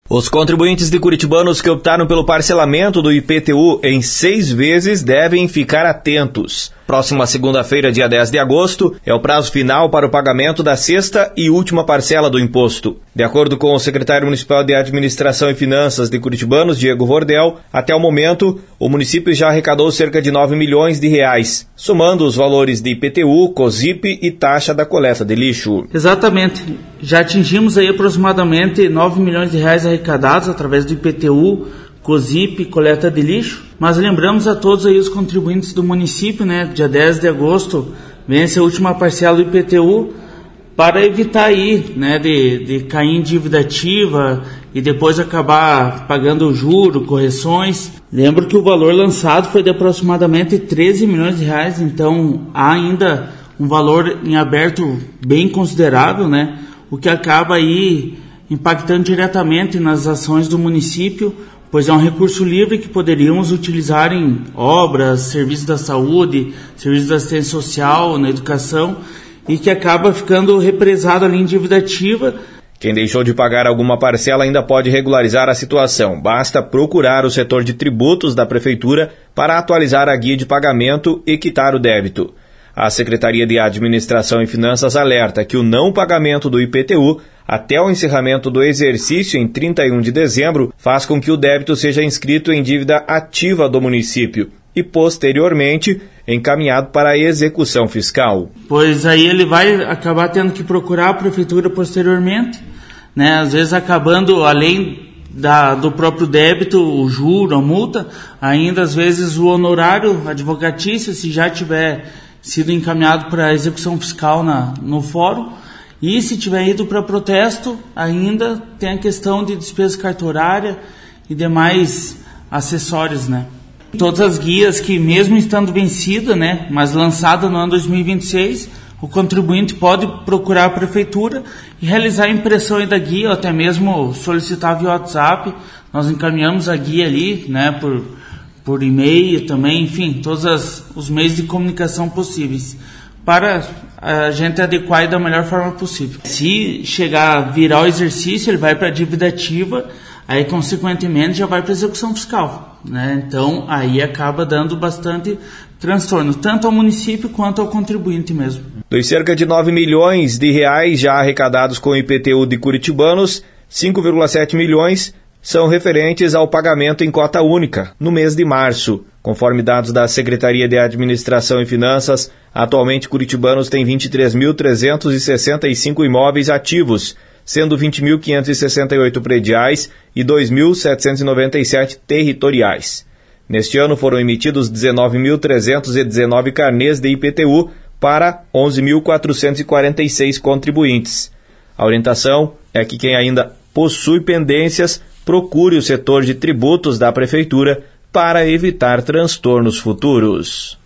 Os contribuintes de curitibanos que optaram pelo parcelamento do IPTU em 6 vezes devem ficar atentos. Próxima segunda-feira, dia 10 de agosto, é o prazo final para o pagamento da sexta e última parcela do imposto. De acordo com o secretário municipal de Administração e Finanças de Curitibanos, Diego Vordel, até o momento, o município já arrecadou cerca de 9 milhões de reais, somando os valores de IPTU, COSIP e taxa da coleta de lixo. Exatamente. Já atingimos aí aproximadamente 9 milhões de reais arrecadados através do IPTU, COSIP, coleta de lixo, mas lembramos a todos aí os contribuintes do município, né, dia 10 de agosto vence a última parcela do IPTU, para evitar aí, né, de cair em dívida ativa e depois acabar pagando juro, correções. Lembro que o valor lançado foi de aproximadamente 13 milhões de reais, então há ainda um valor em aberto bem considerável, né, o que acaba aí impactando diretamente nas ações do município, pois é um recurso livre que poderíamos utilizar em obras, serviços da saúde, serviços da assistência social, na educação, e que acaba ficando represado ali em dívida ativa. Quem deixou de pagar alguma parcela ainda pode regularizar a situação. Basta procurar o setor de tributos da Prefeitura para atualizar a guia de pagamento e quitar o débito. A Secretaria de Administração e Finanças alerta que o não pagamento do IPTU até o encerramento do exercício em 31 de dezembro faz com que o débito seja inscrito em dívida ativa do município e, posteriormente, encaminhado para a execução fiscal. Pois aí ele vai acabar tendo que procurar a Prefeitura posteriormente, né? Às vezes acabando, além do próprio débito, o juro, a multa, ainda às vezes o honorário advocatício, se já tiver sido encaminhado para a execução fiscal no fórum. E se tiver ido para protesto, ainda tem a questão de despesa cartorária e demais acessórios, né? Todas as guias que, mesmo estando vencida, né, mas lançada no ano 2026, o contribuinte pode procurar a Prefeitura e realizar a impressão da guia, ou até mesmo solicitar via WhatsApp. Nós encaminhamos a guia ali, né, por e-mail também, enfim, todos os meios de comunicação possíveis, para a gente adequar da melhor forma possível. Se chegar a virar o exercício, ele vai para a dívida ativa, aí consequentemente já vai para a execução fiscal, né? Então aí acaba dando bastante transtorno, tanto ao município quanto ao contribuinte mesmo. Dos cerca de 9 milhões de reais já arrecadados com o IPTU de curitibanos, 5,7 milhões são referentes ao pagamento em cota única, no mês de março. Conforme dados da Secretaria de Administração e Finanças, atualmente curitibanos têm 23.365 imóveis ativos, sendo 20.568 prediais e 2.797 territoriais. Neste ano foram emitidos 19.319 carnês de IPTU para 11.446 contribuintes. A orientação é que quem ainda possui pendências procure o setor de tributos da Prefeitura para evitar transtornos futuros.